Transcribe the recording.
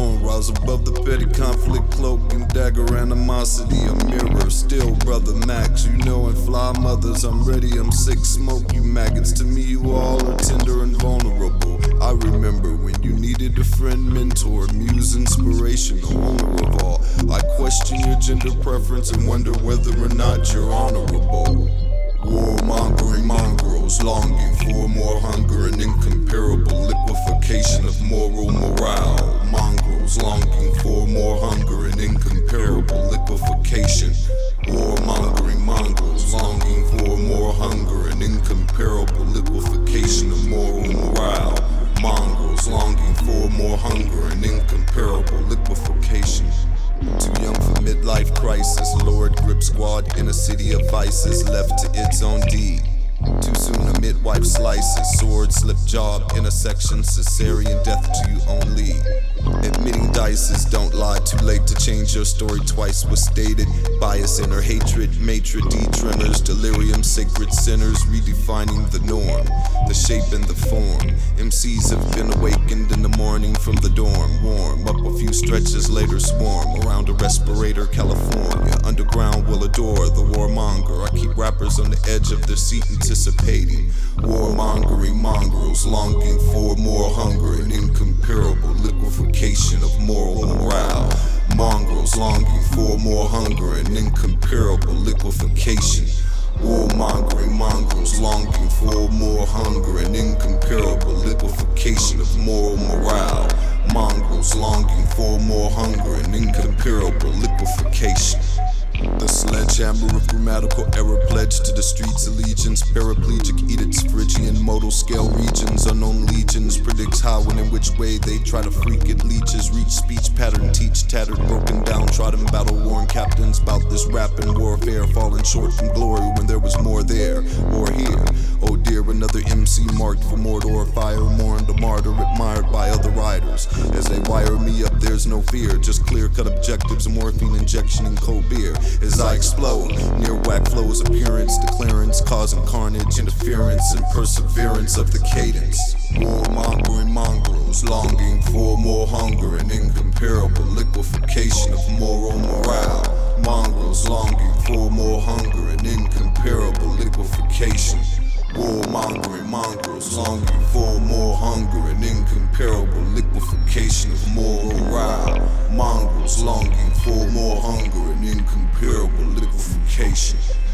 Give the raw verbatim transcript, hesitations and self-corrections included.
alone. Rise above the petty conflict, cloak and dagger animosity. A mirror, still brother Max. You know, and fly mothers, I'm ready, I'm sick. Smoke you maggots. To me, you all are tender and vulnerable. I remember when you needed a friend, mentor, muse, inspirational, owner of all. I question your gender preference and wonder whether or not you're honorable. Warmongering mongrels, longing for more hunger and incomparable liquefaction of moral morale. Mongrels longing for more hunger and incomparable liquefaction. Warmongering mongrels longing for more hunger and incomparable liquefaction of moral morale. Mongrels longing for more hunger and incomparable liquefaction. Too young for midlife crisis, Lord grip squad in a city of vices, left to its own deed. Too soon a midwife slices, sword slip job, intersection, cesarean death to you only. Admitting dices, don't lie, too late to change your story twice was stated. Bias, inner hatred, maitre d' tremors, delirium, sacred sinners, redefining the norm, the shape and the form. M Cs have been awakened in the morning from the dorm, warm up a few stretches later, swarm around a respirator, California. Underground will adore the warmonger. I keep rappers on the edge of their seat anticipating. Warmongering mongrels longing for more hunger and incomparable liquefaction of moral morale. Mongrels longing for more hunger and incomparable liquefaction. Warmongering mongrels longing for more hunger and incomparable liquefaction of moral morale. Mongrels longing for more hunger and incomparable liquefaction. The sledgehammer of grammatical error pledged to the streets' allegiance. Paraplegic edicts, Phrygian modal scale regions. Unknown legions predicts how and in which way they try to freak it. Leeches reach speech pattern, teach tattered, broken down, trodden battle worn captains bout this rap and warfare. Falling short from glory when there was more there, more here. Oh dear, another M C marked for Mordor fire, mourned a martyr admired by other riders. As they wire me up, there's no fear, just clear-cut objectives, morphine injection and cold beer. As I explode, near whack flows appearance, declarance, causing carnage, interference, and perseverance of the cadence. Warmongering mongrels, longing for more hunger and incomparable liquefaction of moral morale. Mongrels longing for more hunger and incomparable liquefaction. Warmongering mongrels longing for more hunger and incomparable liquefaction of moral morale. Mongrels longing for more hunger and incomparable liquefaction.